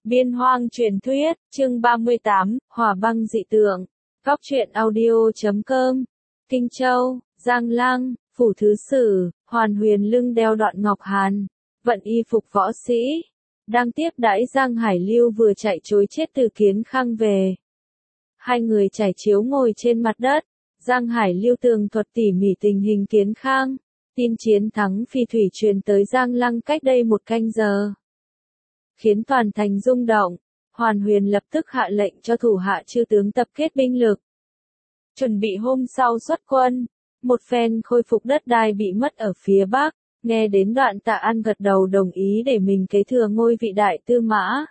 Biên hoang truyền thuyết, chương 38, Hỏa băng dị tượng. Góc truyện audio.com. Kinh Châu, Giang Lăng, Phủ Thứ Sử, Hoàn Huyền lưng đeo đoạn ngọc hàn, vận y phục võ sĩ. Đang tiếp đãi Giang Hải Lưu vừa chạy trối chết từ Kiến Khang về. Hai người trải chiếu ngồi trên mặt đất. Giang Hải Lưu tường thuật tỉ mỉ tình hình Kiến Khang. Tin chiến thắng phi thủy truyền tới Giang Lăng cách đây 1 canh giờ. Khiến toàn thành rung động, Hoàn Huyền lập tức hạ lệnh cho thủ hạ chư tướng tập kết binh lực. Chuẩn bị hôm sau xuất quân, một phen khôi phục đất đai bị mất ở phía Bắc, nghe đến đoạn Tạ An gật đầu đồng ý để mình kế thừa ngôi vị đại tư mã.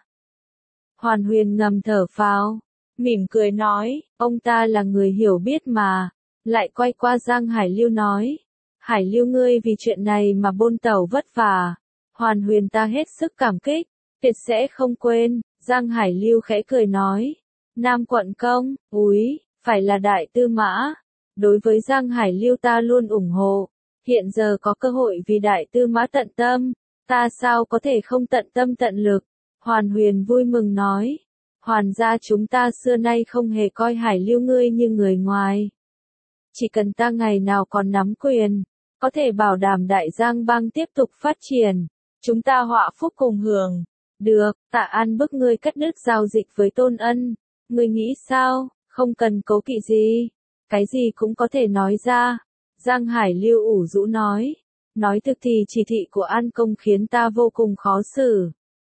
Hoàn Huyền ngầm thở phào, mỉm cười nói, ông ta là người hiểu biết mà, lại quay qua Giang Hải Lưu nói, Hải Lưu ngươi vì chuyện này mà bôn tẩu vất vả, Hoàn Huyền ta hết sức cảm kích. Tuyệt sẽ không quên. Giang Hải Lưu khẽ cười nói. Nam quận công, úi, phải là đại tư mã. Đối với Giang Hải Lưu ta luôn ủng hộ. Hiện giờ có cơ hội vì đại tư mã tận tâm. Ta sao có thể không tận tâm tận lực. Hoàn Huyền vui mừng nói. Hoàn gia chúng ta xưa nay không hề coi Hải Lưu ngươi như người ngoài. Chỉ cần ta ngày nào còn nắm quyền. Có thể bảo đảm đại Giang bang tiếp tục phát triển. Chúng ta họa phúc cùng hưởng. Được, Tạ An bức ngươi cắt đứt giao dịch với Tôn Ân. Ngươi nghĩ sao, không cần cố kỵ gì. Cái gì cũng có thể nói ra. Giang Hải Lưu ủ rũ nói. Nói thực thì chỉ thị của An Công khiến ta vô cùng khó xử.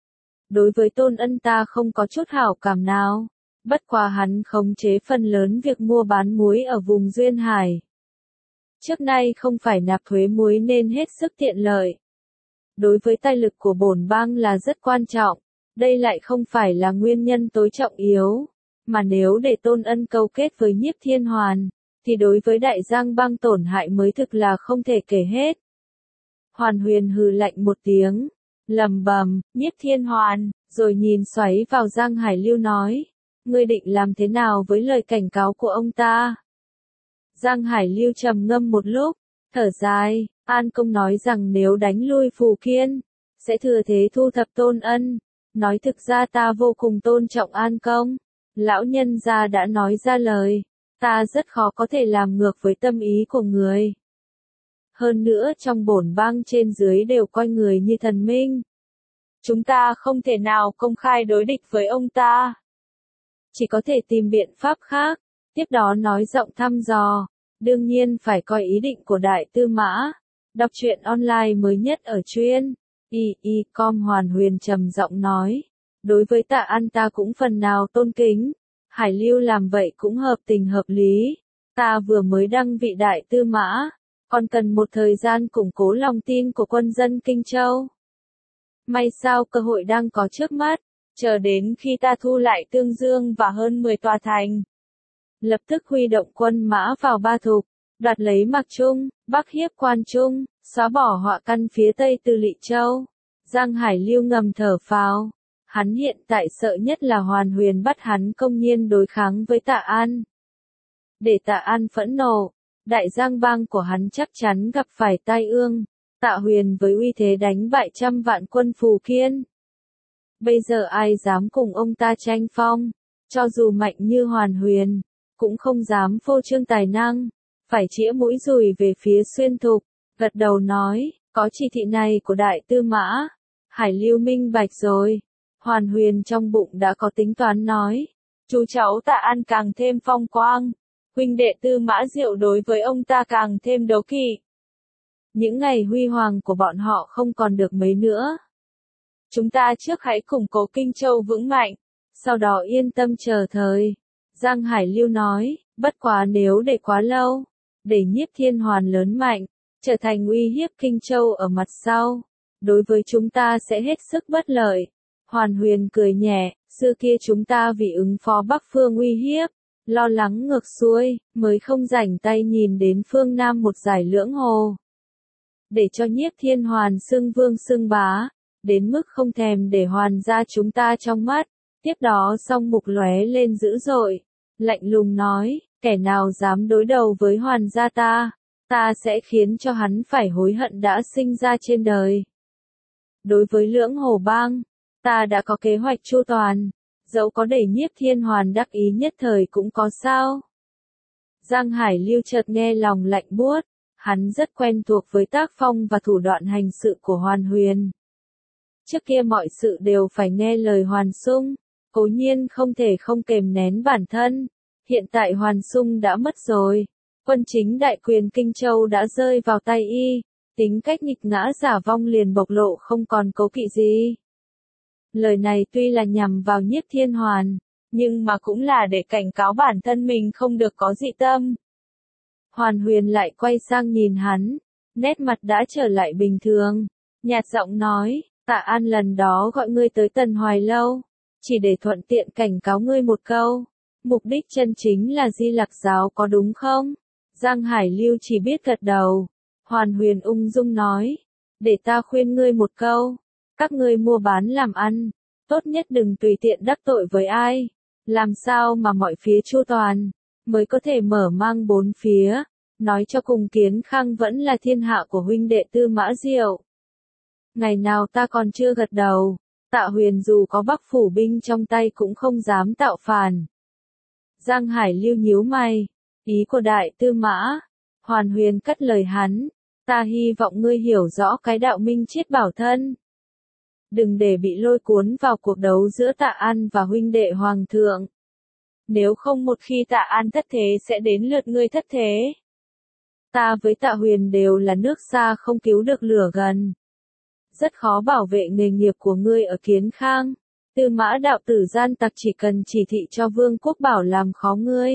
Đối với Tôn Ân ta không có chút hảo cảm nào. Bất quá hắn khống chế phần lớn việc mua bán muối ở vùng Duyên Hải. Trước nay không phải nạp thuế muối nên hết sức tiện lợi. Đối với tài lực của bổn bang là rất quan trọng, đây lại không phải là nguyên nhân tối trọng yếu, mà nếu để Tôn Ân câu kết với Nhiếp Thiên Hoàn, thì đối với đại Giang bang tổn hại mới thực là không thể kể hết. Hoàn Huyền hừ lạnh một tiếng, lầm bầm, Nhiếp Thiên Hoàn, rồi nhìn xoáy vào Giang Hải Lưu nói, ngươi định làm thế nào với lời cảnh cáo của ông ta? Giang Hải Lưu trầm ngâm một lúc, thở dài. An Công nói rằng nếu đánh lui Phù Kiên, sẽ thừa thế thu thập Tôn Ân. Nói thực ra ta vô cùng tôn trọng An Công. Lão nhân gia đã nói ra lời. Ta rất khó có thể làm ngược với tâm ý của người. Hơn nữa trong bổn bang trên dưới đều coi người như thần minh. Chúng ta không thể nào công khai đối địch với ông ta. Chỉ có thể tìm biện pháp khác. Tiếp đó nói giọng thăm dò. Đương nhiên phải coi ý định của đại tư mã. Đọc truyện online mới nhất ở truyện com. Hoàn Huyền trầm giọng nói. Đối với Tạ An ta cũng phần nào tôn kính. Hải Lưu làm vậy cũng hợp tình hợp lý. Ta vừa mới đăng vị đại tư mã. Còn cần một thời gian củng cố lòng tin của quân dân Kinh Châu. May sao cơ hội đang có trước mắt. Chờ đến khi ta thu lại Tương Dương và hơn 10 tòa thành. Lập tức huy động quân mã vào Ba Thục. Đoạt lấy Mạc Trung, Bắc hiếp Quan Trung, xóa bỏ họa căn phía Tây từ Lị Châu. Giang Hải Lưu ngầm thở phào. Hắn hiện tại sợ nhất là Hoàn Huyền bắt hắn công nhiên đối kháng với Tạ An. Để Tạ An phẫn nộ, đại Giang bang của hắn chắc chắn gặp phải tai ương. Tạ Huyền với uy thế đánh bại 100 vạn quân Phù Kiên. Bây giờ ai dám cùng ông ta tranh phong, cho dù mạnh như Hoàn Huyền, cũng không dám phô trương tài năng. Phải chĩa mũi dùi về phía Xuyên Thục, gật đầu nói, có chỉ thị này của đại tư mã. Hải Lưu minh bạch rồi. Hoàn Huyền trong bụng đã có tính toán nói, chú cháu Tạ An càng thêm phong quang, huynh đệ Tư Mã Diệu đối với ông ta càng thêm đố kỵ. Những ngày huy hoàng của bọn họ không còn được mấy nữa. Chúng ta trước hãy củng cố Kinh Châu vững mạnh, sau đó yên tâm chờ thời. Giang Hải Lưu nói, bất quá nếu để quá lâu, để Nhiếp Thiên Hoàn lớn mạnh, trở thành uy hiếp Kinh Châu ở mặt sau, đối với chúng ta sẽ hết sức bất lợi. Hoàn Huyền cười nhẹ, xưa kia chúng ta vì ứng phó Bắc phương uy hiếp, lo lắng ngược xuôi, mới không rảnh tay nhìn đến phương Nam một giải lưỡng hồ. Để cho Nhiếp Thiên Hoàn xưng vương xưng bá, đến mức không thèm để Hoàn gia chúng ta trong mắt. Tiếp đó song mục lóe lên dữ dội, lạnh lùng nói, kẻ nào dám đối đầu với Hoàn gia ta sẽ khiến cho hắn phải hối hận đã sinh ra trên đời. Đối với Lưỡng Hồ Bang, Ta đã có kế hoạch chu toàn, dẫu có để Nhiếp Thiên Hoàn đắc ý nhất thời cũng có sao. Giang Hải Lưu chợt nghe lòng lạnh buốt, hắn rất quen thuộc với tác phong và thủ đoạn hành sự của Hoàn Huyền. Trước kia mọi sự đều phải nghe lời Hoàn Sung, cố nhiên không thể không kềm nén bản thân. Hiện tại Hoàn Sung đã mất rồi, quân chính đại quyền Kinh Châu đã rơi vào tay y, tính cách nghịch ngã giả vong liền bộc lộ không còn cố kỵ gì. Lời này tuy là nhằm vào Nhiếp Thiên Hoàn, nhưng mà cũng là để cảnh cáo bản thân mình không được có dị tâm. Hoàn Huyền lại quay sang nhìn hắn, nét mặt đã trở lại bình thường, nhạt giọng nói, Tạ An lần đó gọi ngươi tới Tần Hoài Lâu, chỉ để thuận tiện cảnh cáo ngươi một câu, mục đích chân chính là Di Lặc giáo có đúng không? Giang Hải Lưu chỉ biết gật đầu. Hoàn Huyền ung dung nói, để ta khuyên ngươi một câu, các ngươi mua bán làm ăn, tốt nhất đừng tùy tiện đắc tội với ai, làm sao mà mọi phía chu toàn, mới có thể mở mang bốn phía, nói cho cùng Kiến Khang vẫn là thiên hạ của huynh đệ Tư Mã Diệu. Ngày nào ta còn chưa gật đầu, Tạ Huyền dù có Bắc phủ binh trong tay cũng không dám tạo phản. Giang Hải Lưu nhíu mày, ý của Đại Tư Mã. Hoàn Huyền cắt lời hắn, ta hy vọng ngươi hiểu rõ cái đạo minh triết bảo thân. Đừng để bị lôi cuốn vào cuộc đấu giữa Tạ An và huynh đệ Hoàng thượng. Nếu không một khi Tạ An thất thế sẽ đến lượt ngươi thất thế. Ta với Tạ Huyền đều là nước xa không cứu được lửa gần. Rất khó bảo vệ nghề nghiệp của ngươi ở Kiến Khang. Tư Mã đạo tử gian tặc chỉ cần chỉ thị cho Vương Quốc Bảo làm khó ngươi.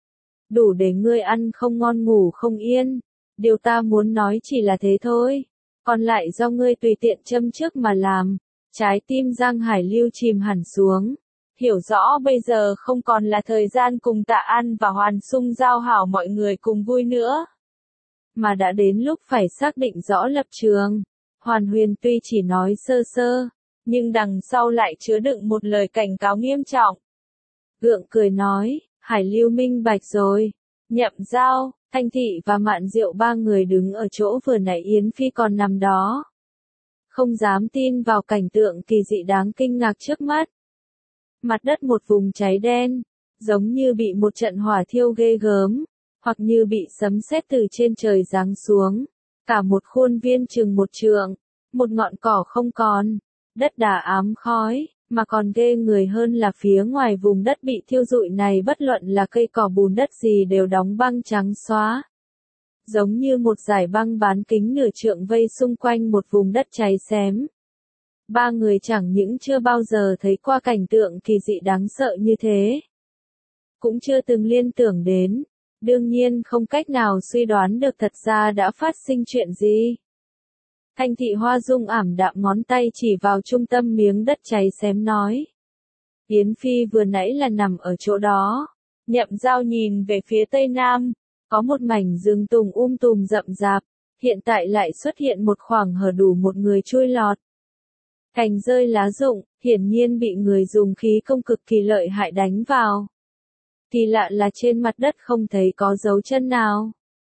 Đủ để ngươi ăn không ngon ngủ không yên. Điều ta muốn nói chỉ là thế thôi. Còn lại do ngươi tùy tiện châm trước mà làm. Trái tim Giang Hải Lưu chìm hẳn xuống. Hiểu rõ bây giờ không còn là thời gian cùng Tạ An và Hoàn Sung giao hảo mọi người cùng vui nữa. Mà đã đến lúc phải xác định rõ lập trường. Hoàn Huyền tuy chỉ nói sơ sơ, nhưng đằng sau lại chứa đựng một lời cảnh cáo nghiêm trọng. Gượng cười nói, Hải Lưu minh bạch rồi. Nhậm Giao, Thanh Thị và Mạn Diệu ba người đứng ở chỗ vừa nãy Yến Phi còn nằm đó. Không dám tin vào cảnh tượng kỳ dị đáng kinh ngạc trước mắt. Mặt đất một vùng cháy đen, giống như bị một trận hỏa thiêu ghê gớm, hoặc như bị sấm sét từ trên trời giáng xuống. Cả một khuôn viên chừng một trượng, một ngọn cỏ không còn, đất đá ám khói, mà còn ghê người hơn là phía ngoài vùng đất bị thiêu rụi này bất luận là cây cỏ bùn đất gì đều đóng băng trắng xóa. Giống như một dải băng bán kính nửa trượng vây xung quanh một vùng đất cháy xém. Ba người chẳng những chưa bao giờ thấy qua cảnh tượng kỳ dị đáng sợ như thế. Cũng chưa từng liên tưởng đến. Đương nhiên không cách nào suy đoán được thật ra đã phát sinh chuyện gì. Thanh Thị Hoa Dung ảm đạm ngón tay chỉ vào trung tâm miếng đất cháy xém nói. Yến Phi vừa nãy là nằm ở chỗ đó. Nhậm Giao nhìn về phía tây nam, có một mảnh rừng tùng tùm rậm rạp, hiện tại lại xuất hiện một khoảng hở đủ một người chui lọt. Cành rơi lá rụng, hiển nhiên bị người dùng khí công cực kỳ lợi hại đánh vào. Kỳ lạ là trên mặt đất không thấy có dấu chân nào.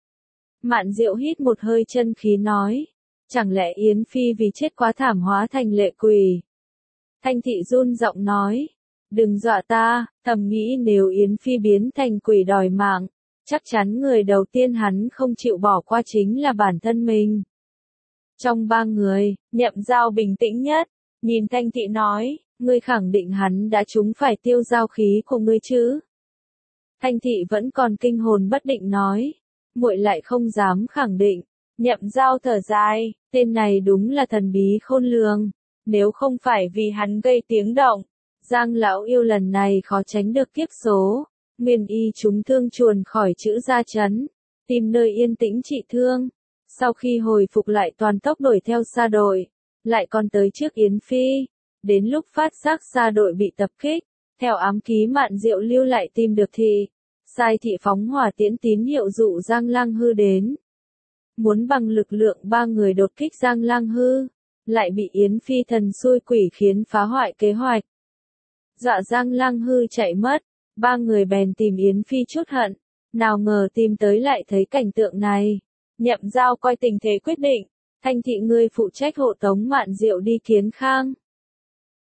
Mạn Diệu hít một hơi chân khí nói. Chẳng lẽ Yến Phi vì chết quá thảm hóa thành lệ quỷ? Thanh Thị run giọng nói. Đừng dọa ta, thầm nghĩ nếu Yến Phi biến thành quỷ đòi mạng, chắc chắn người đầu tiên hắn không chịu bỏ qua chính là bản thân mình. Trong ba người, Nhậm Giao bình tĩnh nhất, nhìn Thanh Thị nói, ngươi khẳng định hắn đã trúng phải tiêu giao khí của ngươi chứ? Thanh Thị vẫn còn kinh hồn bất định nói, muội lại không dám khẳng định. Nhậm Giao thở dài, tên này đúng là thần bí khôn lường, nếu không phải vì hắn gây tiếng động, Giang lão yêu lần này khó tránh được kiếp số. Nguyên y chúng thương chuồn khỏi chữ gia chấn, tìm nơi yên tĩnh trị thương. Sau khi hồi phục lại toàn tốc đuổi theo xa đội, lại còn tới trước Yến Phi. Đến lúc phát giác xa đội bị tập kích, theo ám ký Mạn Diệu lưu lại tìm được thì sai thị phóng hỏa tiễn tín hiệu dụ Giang Lang Hư đến. Muốn bằng lực lượng ba người đột kích Giang Lang Hư, lại bị Yến Phi thần xui quỷ khiến phá hoại kế hoạch. Dọa Giang Lang Hư chạy mất, ba người bèn tìm Yến Phi chút hận, nào ngờ tìm tới lại thấy cảnh tượng này. Nhậm Giao coi tình thế quyết định, Thanh Thị ngươi phụ trách hộ tống Mạn Diệu đi Kiến Khang.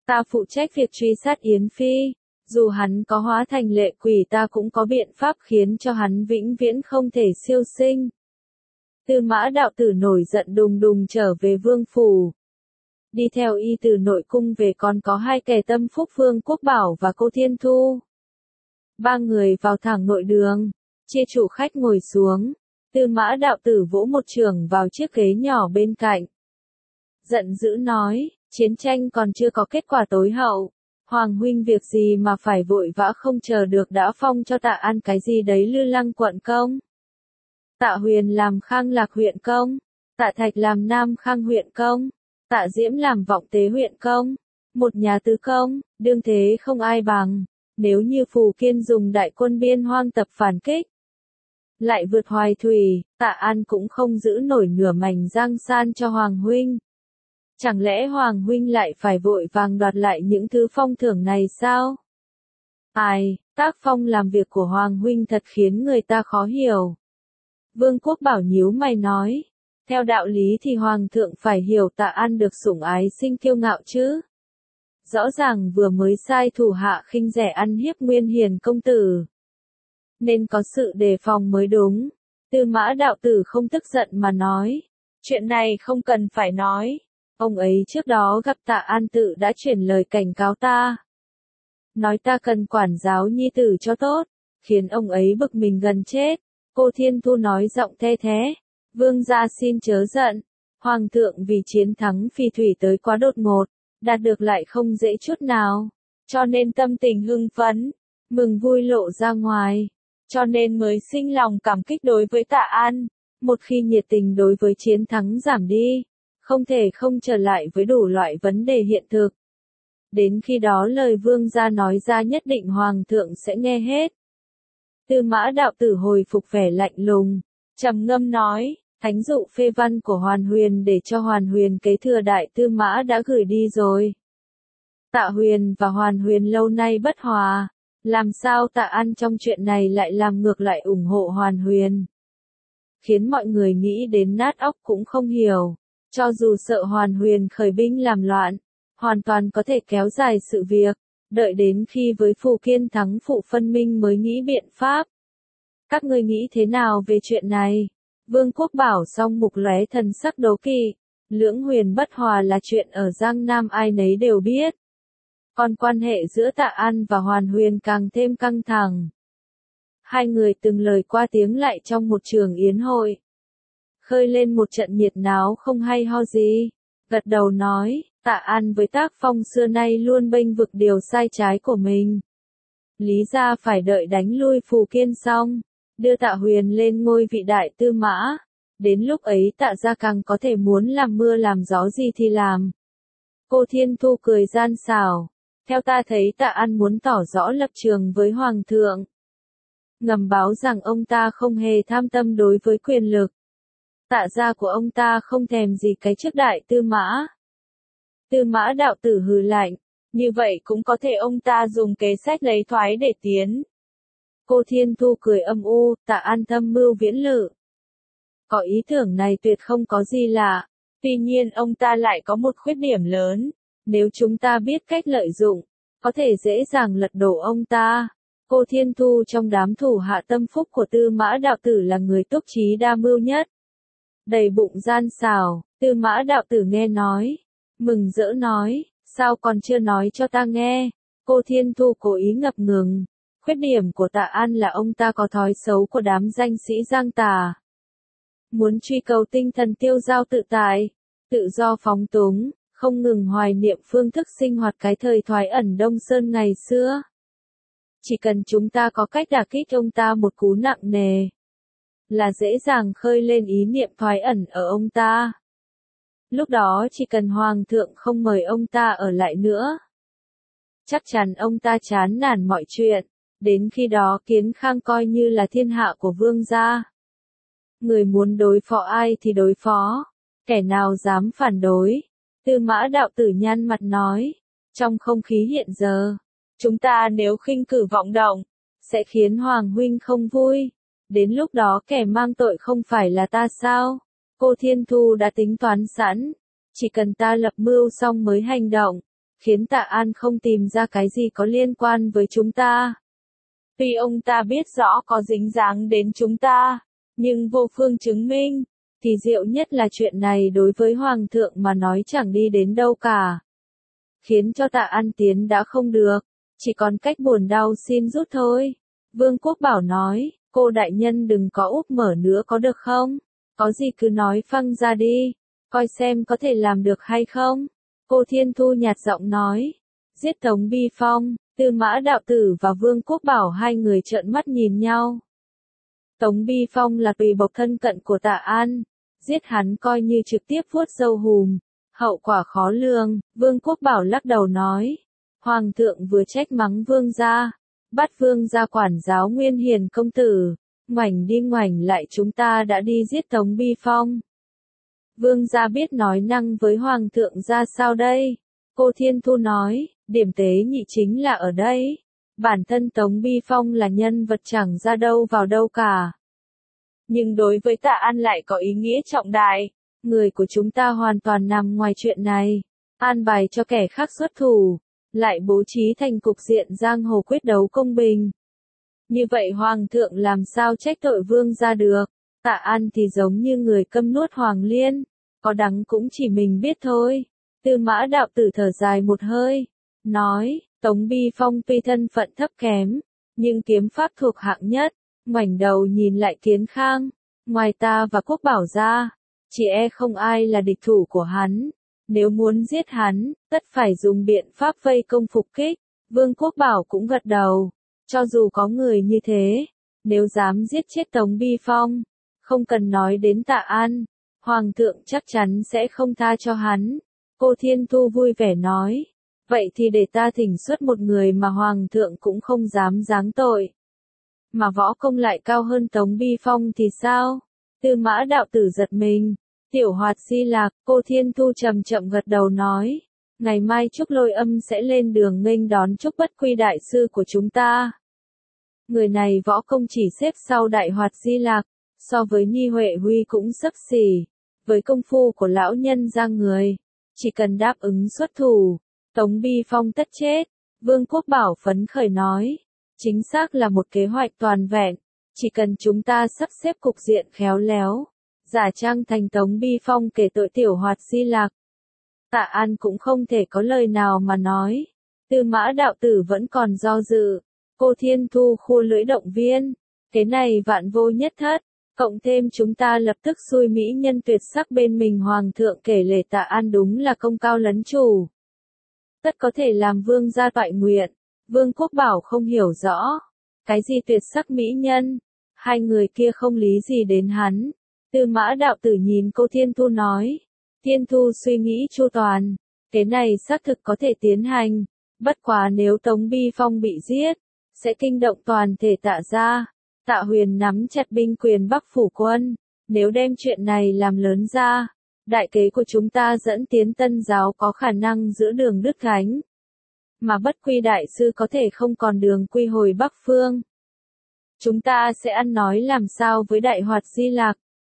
Ta phụ trách việc truy sát Yến Phi. Dù hắn có hóa thành lệ quỷ ta cũng có biện pháp khiến cho hắn vĩnh viễn không thể siêu sinh. Tư Mã đạo tử nổi giận đùng đùng trở về vương phủ. Đi theo y từ nội cung về còn có hai kẻ tâm phúc Vương Quốc Bảo và cô Thiên Thu. Ba người vào thẳng nội đường, chia chủ khách ngồi xuống. Tư Mã đạo tử vỗ một chưởng vào chiếc ghế nhỏ bên cạnh. Giận dữ nói, chiến tranh còn chưa có kết quả tối hậu. Hoàng huynh việc gì mà phải vội vã không chờ được đã phong cho Tạ An cái gì đấy Lư Lăng quận công. Tạ Huyền làm Khang Lạc huyện công, Tạ Thạch làm Nam Khang huyện công, Tạ Diễm làm Vọng Tế huyện công, một nhà tứ công, đương thế không ai bằng. Nếu như Phù Kiên dùng đại quân biên hoang tập phản kích, lại vượt Hoài Thủy, Tạ An cũng không giữ nổi nửa mảnh giang san cho Hoàng huynh. Chẳng lẽ Hoàng huynh lại phải vội vàng đoạt lại những thứ phong thưởng này sao? Ai, tác phong làm việc của Hoàng huynh thật khiến người ta khó hiểu. Vương Quốc Bảo nhíu mày nói, theo đạo lý thì Hoàng thượng phải hiểu Tạ An được sủng ái sinh kiêu ngạo chứ. Rõ ràng vừa mới sai thủ hạ khinh rẻ ăn hiếp Nguyên Hiền công tử. Nên có sự đề phòng mới đúng. Tư Mã đạo tử không tức giận mà nói, chuyện này không cần phải nói. Ông ấy trước đó gặp Tạ An tự đã chuyển lời cảnh cáo ta. Nói ta cần quản giáo nhi tử cho tốt, khiến ông ấy bực mình gần chết. Cô Thiên Thu nói giọng the thế, vương gia xin chớ giận. Hoàng thượng vì chiến thắng Phì Thủy tới quá đột ngột, đạt được lại không dễ chút nào. Cho nên tâm tình hưng phấn, mừng vui lộ ra ngoài. Cho nên mới sinh lòng cảm kích đối với Tạ An. Một khi nhiệt tình đối với chiến thắng giảm đi, không thể không trở lại với đủ loại vấn đề hiện thực. Đến khi đó lời vương gia nói ra nhất định Hoàng thượng sẽ nghe hết. Tư Mã đạo tử hồi phục vẻ lạnh lùng, trầm ngâm nói, thánh dụ phê văn của Hoàn Huyền để cho Hoàn Huyền kế thừa Đại Tư Mã đã gửi đi rồi. Tạ Huyền và Hoàn Huyền lâu nay bất hòa, làm sao Tạ An trong chuyện này lại làm ngược lại ủng hộ Hoàn Huyền. Khiến mọi người nghĩ đến nát óc cũng không hiểu, cho dù sợ Hoàn Huyền khởi binh làm loạn, hoàn toàn có thể kéo dài sự việc, đợi đến khi với Phù Kiên thắng phụ phân minh mới nghĩ biện pháp. Các ngươi nghĩ thế nào về chuyện này? Vương Quốc Bảo song mục lóe thần sắc đố kỵ, lưỡng huyền bất hòa là chuyện ở Giang Nam ai nấy đều biết. Còn quan hệ giữa Tạ An và Hoàn Huyền càng thêm căng thẳng. Hai người từng lời qua tiếng lại trong một trường yến hội. Khơi lên một trận nhiệt náo không hay ho gì. Gật đầu nói, Tạ An với tác phong xưa nay luôn bênh vực điều sai trái của mình. Lý ra phải đợi đánh lui Phù Kiên xong, đưa Tạ Huyền lên ngôi vị Đại Tư Mã. Đến lúc ấy Tạ gia càng có thể muốn làm mưa làm gió gì thì làm. Cô Thiên Thu cười gian xảo. Theo ta thấy Tạ An muốn tỏ rõ lập trường với Hoàng thượng. Ngầm báo rằng ông ta không hề tham tâm đối với quyền lực. Tạ gia của ông ta không thèm gì cái chức Đại Tư Mã. Tư Mã đạo tử hừ lạnh, như vậy cũng có thể ông ta dùng kế sách lấy thoái để tiến. Cô Thiên Thu cười âm u, Tạ An thâm mưu viễn lự. Có ý tưởng này tuyệt không có gì lạ, tuy nhiên ông ta lại có một khuyết điểm lớn, nếu chúng ta biết cách lợi dụng, có thể dễ dàng lật đổ ông ta. Cô Thiên Thu trong đám thủ hạ tâm phúc của Tư Mã đạo tử là người túc trí đa mưu nhất. Đầy bụng gian xảo, Tư Mã đạo tử nghe nói, mừng rỡ nói, sao còn chưa nói cho ta nghe. Cô Thiên Thu cố ý ngập ngừng, khuyết điểm của Tạ An là ông ta có thói xấu của đám danh sĩ giang tà. Muốn truy cầu tinh thần tiêu dao tự tại, tự do phóng túng, không ngừng hoài niệm phương thức sinh hoạt cái thời thoái ẩn Đông Sơn ngày xưa. Chỉ cần chúng ta có cách đả kích ông ta một cú nặng nề, là dễ dàng khơi lên ý niệm thoái ẩn ở ông ta. Lúc đó chỉ cần Hoàng thượng không mời ông ta ở lại nữa, chắc chắn ông ta chán nản mọi chuyện, đến khi đó Kiến Khang coi như là thiên hạ của vương gia. Người muốn đối phó ai thì đối phó, kẻ nào dám phản đối. Tư Mã đạo tử nhăn mặt nói, trong không khí hiện giờ, chúng ta nếu khinh cử vọng động, sẽ khiến Hoàng huynh không vui. Đến lúc đó kẻ mang tội không phải là ta sao? Cô Thiên Thu đã tính toán sẵn, chỉ cần ta lập mưu xong mới hành động, khiến Tạ An không tìm ra cái gì có liên quan với chúng ta. Tuy ông ta biết rõ có dính dáng đến chúng ta, nhưng vô phương chứng minh. Thì diệu nhất là chuyện này đối với Hoàng thượng mà nói chẳng đi đến đâu cả. Khiến cho Tạ An tiến đã không được, chỉ còn cách buồn đau xin rút thôi. Vương Quốc Bảo nói, cô đại nhân đừng có úp mở nữa có được không? Có gì cứ nói phăng ra đi, coi xem có thể làm được hay không? Cô Thiên Thu nhạt giọng nói, giết Tống Bi Phong. Tư Mã Đạo Tử và Vương Quốc Bảo hai người trợn mắt nhìn nhau. Tống Bi Phong là tùy bộc thân cận của Tạ An, giết hắn coi như trực tiếp vuốt râu hùm, hậu quả khó lường. Vương Quốc Bảo lắc đầu nói, Hoàng thượng vừa trách mắng Vương gia, bắt Vương gia quản giáo Nguyên Hiền công tử, ngoảnh đi ngoảnh lại chúng ta đã đi giết Tống Bi Phong. Vương gia biết nói năng với Hoàng thượng ra sao đây? Cô Thiên Thu nói, điểm tế nhị chính là ở đây. Bản thân Tống Bi Phong là nhân vật chẳng ra đâu vào đâu cả. Nhưng đối với Tạ An lại có ý nghĩa trọng đại. Người của chúng ta hoàn toàn nằm ngoài chuyện này. An bài cho kẻ khác xuất thủ, lại bố trí thành cục diện giang hồ quyết đấu công bình. Như vậy Hoàng thượng làm sao trách tội Vương gia được? Tạ An thì giống như người câm nuốt hoàng liên, có đắng cũng chỉ mình biết thôi. Tư Mã Đạo Tử thở dài một hơi, nói, Tống Bi Phong tuy thân phận thấp kém, nhưng kiếm pháp thuộc hạng nhất. Ngoảnh đầu nhìn lại Kiến Khang, ngoài ta và Quốc Bảo ra, chỉ e không ai là địch thủ của hắn. Nếu muốn giết hắn, tất phải dùng biện pháp vây công phục kích. Vương Quốc Bảo cũng gật đầu, cho dù có người như thế, nếu dám giết chết Tống Bi Phong, không cần nói đến Tạ An, Hoàng thượng chắc chắn sẽ không tha cho hắn. Cô Thiên Thu vui vẻ nói, vậy thì để ta thỉnh xuất một người mà Hoàng thượng cũng không dám giáng tội. Mà võ công lại cao hơn Tống Bi Phong thì sao? Tư Mã Đạo Tử giật mình. Tiểu Hoạt Di Lạc, cô Thiên Thu chậm chậm gật đầu nói, ngày mai Trúc Lôi Âm sẽ lên đường nghênh đón Trúc Bất Quy đại sư của chúng ta. Người này võ công chỉ xếp sau Đại Hoạt Di Lạc, so với Nhi Huệ Huy cũng xấp xỉ. Với công phu của lão nhân ra người, chỉ cần đáp ứng xuất thủ, Tống Bi Phong tất chết. Vương Quốc Bảo phấn khởi nói, chính xác là một kế hoạch toàn vẹn, chỉ cần chúng ta sắp xếp cục diện khéo léo, giả trang thành Tống Bi Phong kể tội Tiểu Hoạt Di Lạc. Tạ An cũng không thể có lời nào mà nói. Tư Mã Đạo Tử vẫn còn do dự. Cô Thiên Thu khua lưỡi động viên, cái này vạn vô nhất thất, cộng thêm chúng ta lập tức xui mỹ nhân tuyệt sắc bên mình Hoàng thượng kể lể Tạ An đúng là công cao lấn chủ. Tất có thể làm Vương gia toại nguyện. Vương Quốc Bảo không hiểu rõ, cái gì tuyệt sắc mỹ nhân, hai người kia không lý gì đến hắn. Tư Mã Đạo Tử nhìn cô Thiên Thu nói, Thiên Thu suy nghĩ chu toàn, cái này xác thực có thể tiến hành, bất quá nếu Tống Bi Phong bị giết, sẽ kinh động toàn thể Tạ gia. Tạ Huyền nắm chặt binh quyền Bắc phủ quân, nếu đem chuyện này làm lớn ra, đại kế của chúng ta dẫn tiến Tân giáo có khả năng giữa đường đứt gánh. Mà Bất Quy đại sư có thể không còn đường quy hồi Bắc phương. Chúng ta sẽ ăn nói làm sao với Đại Hoạt Di Lạc?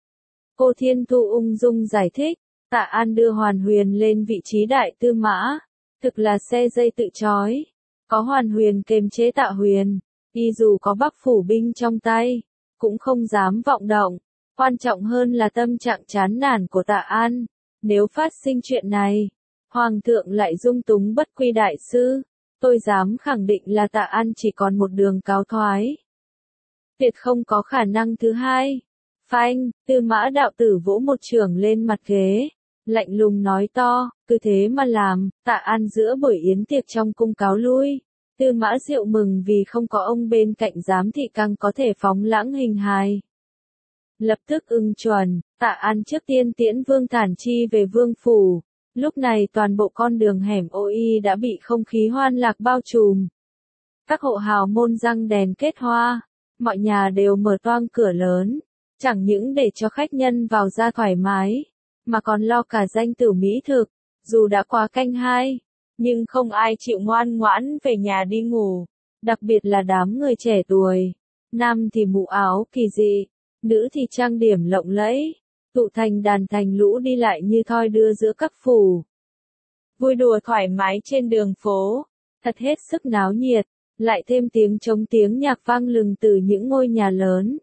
Cô Thiên Thu ung dung giải thích, Tạ An đưa Hoàn Huyền lên vị trí đại tư mã, thực là xe dây tự trói. Có Hoàn Huyền kềm chế Tạ Huyền, y dù có Bắc phủ binh trong tay, cũng không dám vọng động. Quan trọng hơn là tâm trạng chán nản của Tạ An. Nếu phát sinh chuyện này, Hoàng thượng lại dung túng Bất Quy đại sư, tôi dám khẳng định là Tạ An chỉ còn một đường cáo thoái. Tuyệt không có khả năng thứ hai. Phanh, Tư Mã Đạo Tử vỗ một chưởng lên mặt ghế, lạnh lùng nói to, cứ thế mà làm. Tạ An giữa buổi yến tiệc trong cung cáo lui. Tư Mã Diệu mừng vì không có ông bên cạnh giám thị càng có thể phóng lãng hình hài. Lập tức ưng chuẩn, Tạ An trước tiên tiễn Vương Thản Chi về Vương phủ. Lúc này toàn bộ con đường hẻm ô y đã bị không khí hoan lạc bao trùm. Các hộ hào môn răng đèn kết hoa, mọi nhà đều mở toang cửa lớn, chẳng những để cho khách nhân vào ra thoải mái, mà còn lo cả danh tử mỹ thực. Dù đã qua canh 2, nhưng không ai chịu ngoan ngoãn về nhà đi ngủ, đặc biệt là đám người trẻ tuổi. Nam thì mũ áo kỳ dị, nữ thì trang điểm lộng lẫy, tụ thành đàn thành lũ đi lại như thoi đưa giữa các phủ. vui đùa thoải mái trên đường phố, thật hết sức náo nhiệt, lại thêm tiếng trống tiếng nhạc vang lừng từ những ngôi nhà lớn.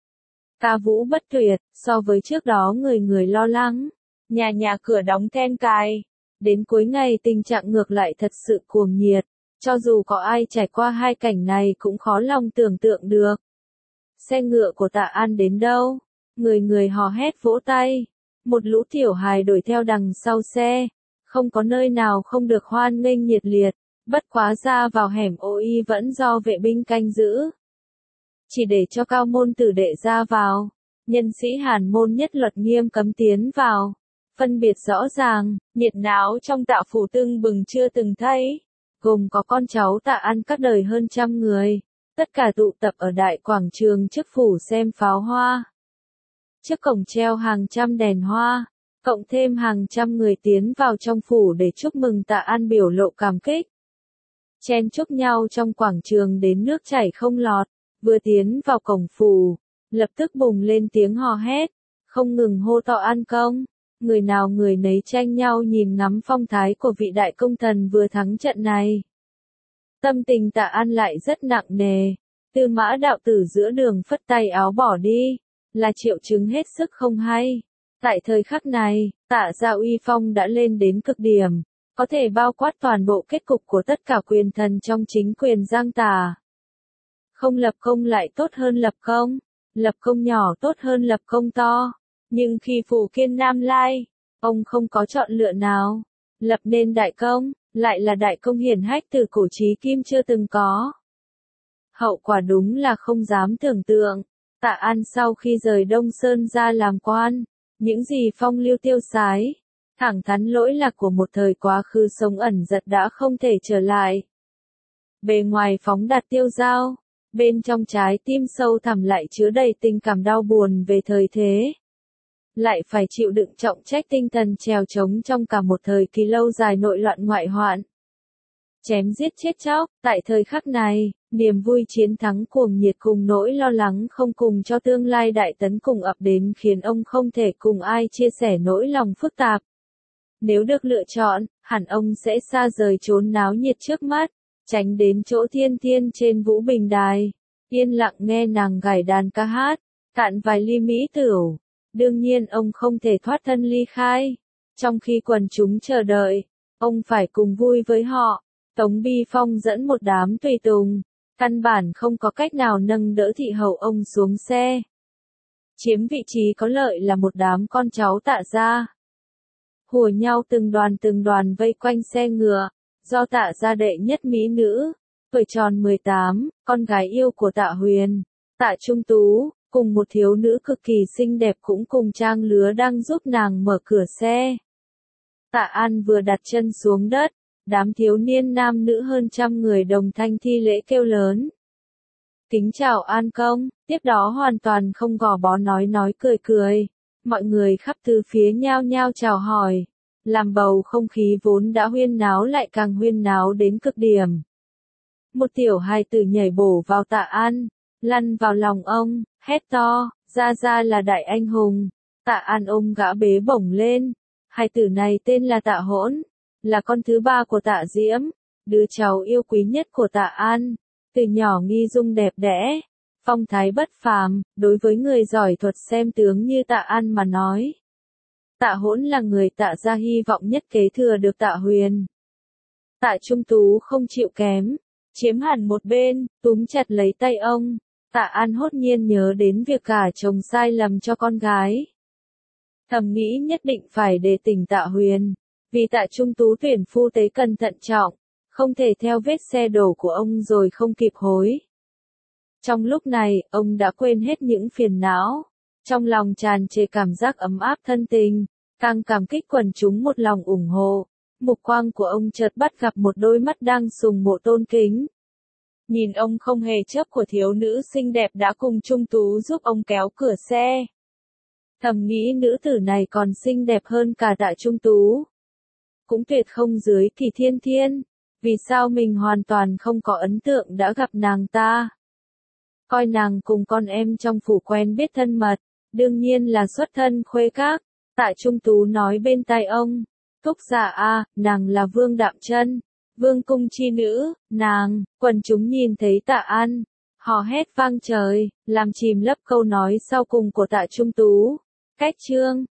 Ca vũ bất tuyệt, so với trước đó người người lo lắng, nhà nhà cửa đóng then cài. Đến cuối ngày tình trạng ngược lại thật sự cuồng nhiệt, cho dù có ai trải qua hai cảnh này cũng khó lòng tưởng tượng được. Xe ngựa của Tạ An đến đâu, người người hò hét vỗ tay, một lũ tiểu hài đuổi theo đằng sau xe, không có nơi nào không được hoan nghênh nhiệt liệt, bất quá ra vào hẻm ô y vẫn do vệ binh canh giữ. Chỉ để cho cao môn tử đệ ra vào, nhân sĩ hàn môn nhất luật nghiêm cấm tiến vào. Phân biệt rõ ràng, nhiệt náo trong Tạ phủ tưng bừng chưa từng thấy, gồm có con cháu Tạ An các đời hơn 100 người, tất cả tụ tập ở đại quảng trường trước phủ xem pháo hoa. Trước cổng treo hàng trăm đèn hoa, cộng thêm hàng trăm người tiến vào trong phủ để chúc mừng Tạ An biểu lộ cảm kích. Chen chúc nhau trong quảng trường đến nước chảy không lọt, vừa tiến vào cổng phủ, lập tức bùng lên tiếng hò hét, không ngừng hô to An công. Người nào người nấy tranh nhau nhìn ngắm phong thái của vị đại công thần vừa thắng trận này. Tâm tình Tạ An lại rất nặng nề, Tư Mã đạo tử giữa đường phất tay áo bỏ đi, là triệu chứng hết sức không hay. Tại thời khắc này, Tạ gia uy phong đã lên đến cực điểm, có thể bao quát toàn bộ kết cục của tất cả quyền thần trong chính quyền Giang Tả. Không lập công lại tốt hơn lập công nhỏ tốt hơn lập công to. Nhưng khi phủ Kiên Nam Lai, ông không có chọn lựa nào, lập nên đại công, lại là đại công hiển hách từ cổ chí kim chưa từng có. Hậu quả đúng là không dám tưởng tượng. Tạ An sau khi rời Đông Sơn ra làm quan, những gì phong lưu tiêu sái, thẳng thắn lỗi lạc của một thời quá khứ sống ẩn giật đã không thể trở lại. Bề ngoài phóng đạt tiêu dao, bên trong trái tim sâu thẳm lại chứa đầy tình cảm đau buồn về thời thế. Lại phải chịu đựng trọng trách tinh thần trèo trống trong cả một thời kỳ lâu dài nội loạn ngoại hoạn. Chém giết chết chóc, tại thời khắc này, niềm vui chiến thắng cuồng nhiệt cùng nỗi lo lắng không cùng cho tương lai đại tấn cùng ập đến khiến ông không thể cùng ai chia sẻ nỗi lòng phức tạp. Nếu được lựa chọn, hẳn ông sẽ xa rời chốn náo nhiệt trước mắt, tránh đến chỗ thiên thiên trên Vũ Bình Đài, yên lặng nghe nàng gảy đàn ca hát, cạn vài ly mỹ tửu. Đương nhiên ông không thể thoát thân ly khai. Trong khi quần chúng chờ đợi, ông phải cùng vui với họ. Tống Bi Phong dẫn một đám tùy tùng, căn bản không có cách nào nâng đỡ thị hậu ông xuống xe. Chiếm vị trí có lợi là một đám con cháu Tạ gia. Hùa nhau từng đoàn vây quanh xe ngựa, do Tạ gia đệ nhất mỹ nữ, tuổi tròn 18, con gái yêu của Tạ Huyền, Tạ Trung Tú, cùng một thiếu nữ cực kỳ xinh đẹp cũng cùng trang lứa đang giúp nàng mở cửa xe. Tạ An vừa đặt chân xuống đất, đám thiếu niên nam nữ hơn 100 người đồng thanh thi lễ kêu lớn. Kính chào An công, tiếp đó hoàn toàn không gò bó nói cười. Mọi người khắp tứ phía nhao nhao chào hỏi, làm bầu không khí vốn đã huyên náo lại càng huyên náo đến cực điểm. Một tiểu hài tử nhảy bổ vào Tạ An, lăn vào lòng ông, hét to, ra là đại anh hùng. Tạ An ôm gã bế bổng lên. Hài tử này tên là Tạ Hỗn, là con thứ ba của Tạ Diễm, đứa cháu yêu quý nhất của Tạ An. Từ nhỏ nghi dung đẹp đẽ, phong thái bất phàm, đối với người giỏi thuật xem tướng như Tạ An mà nói. Tạ Hỗn là người Tạ gia hy vọng nhất kế thừa được Tạ Huyền. Tạ Trung Tú không chịu kém, chiếm hẳn một bên, túm chặt lấy tay ông. Tạ An hốt nhiên nhớ đến việc gả chồng sai lầm cho con gái. Thầm nghĩ nhất định phải đề tỉnh Tạ Huyền, vì Tạ Trung Tú tuyển phu tế cần thận trọng, không thể theo vết xe đổ của ông rồi không kịp hối. Trong lúc này, ông đã quên hết những phiền não, trong lòng tràn trề cảm giác ấm áp thân tình, càng cảm kích quần chúng một lòng ủng hộ. Mục quang của ông chợt bắt gặp một đôi mắt đang sùng mộ tôn kính. Nhìn ông không hề chớp của thiếu nữ xinh đẹp đã cùng Trung Tú giúp ông kéo cửa xe. Thầm nghĩ nữ tử này còn xinh đẹp hơn cả Tạ Trung Tú. Cũng tuyệt không dưới thì thiên thiên. Vì sao mình hoàn toàn không có ấn tượng đã gặp nàng ta? Coi nàng cùng con em trong phủ quen biết thân mật, đương nhiên là xuất thân khuê các. Tạ Trung Tú nói bên tai ông, Thúc giả a, nàng là Vương Đạm Chân, Vương cung chi nữ, nàng, quần chúng nhìn thấy Tạ An, hò hét vang trời, làm chìm lấp câu nói sau cùng của Tạ Trung Tú. Cách chương